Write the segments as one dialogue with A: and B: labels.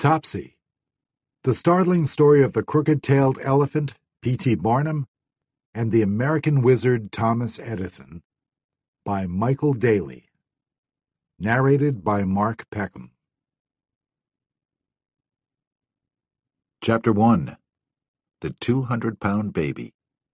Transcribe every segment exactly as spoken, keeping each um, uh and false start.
A: Topsy. The startling story of the crooked-tailed elephant, P T Barnum, and the American wizard Thomas Edison, by Michael Daly. Narrated by Mark Peckham.
B: Chapter one. The two hundred pound Baby.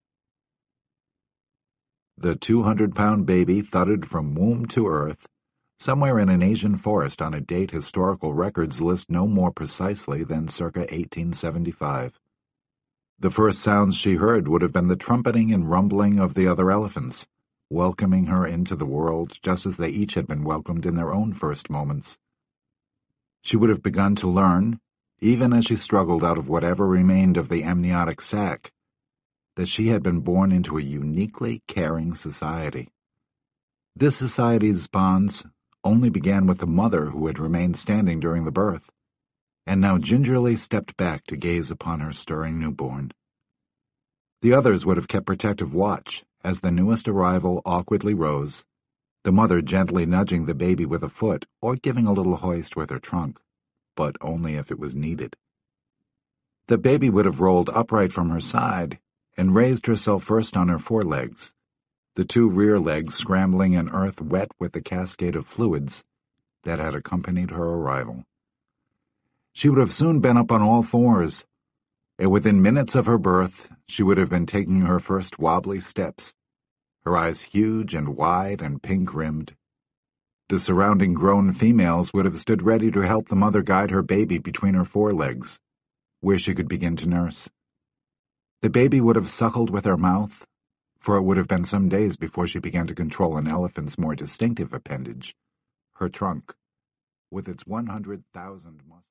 B: The two hundred pound baby thudded from womb to earth, somewhere in an Asian forest on a date historical records list no more precisely than circa eighteen seventy-five. The first sounds she heard would have been the trumpeting and rumbling of the other elephants, welcoming her into the world just as they each had been welcomed in their own first moments. She would have begun to learn, even as she struggled out of whatever remained of the amniotic sac, that she had been born into a uniquely caring society. This society's bonds only began with the mother who had remained standing during the birth, and now gingerly stepped back to gaze upon her stirring newborn. The others would have kept protective watch as the newest arrival awkwardly rose, the mother gently nudging the baby with a foot or giving a little hoist with her trunk, but only if it was needed. The baby would have rolled upright from her side and raised herself first on her forelegs, the two rear legs scrambling in earth wet with the cascade of fluids that had accompanied her arrival. She would have soon been up on all fours, and within minutes of her birth she would have been taking her first wobbly steps, her eyes huge and wide and pink-rimmed. The surrounding grown females would have stood ready to help the mother guide her baby between her forelegs, where she could begin to nurse. The baby would have suckled with her mouth, for it would have been some days before she began to control an elephant's more distinctive appendage, her trunk, with its one hundred thousand muscles.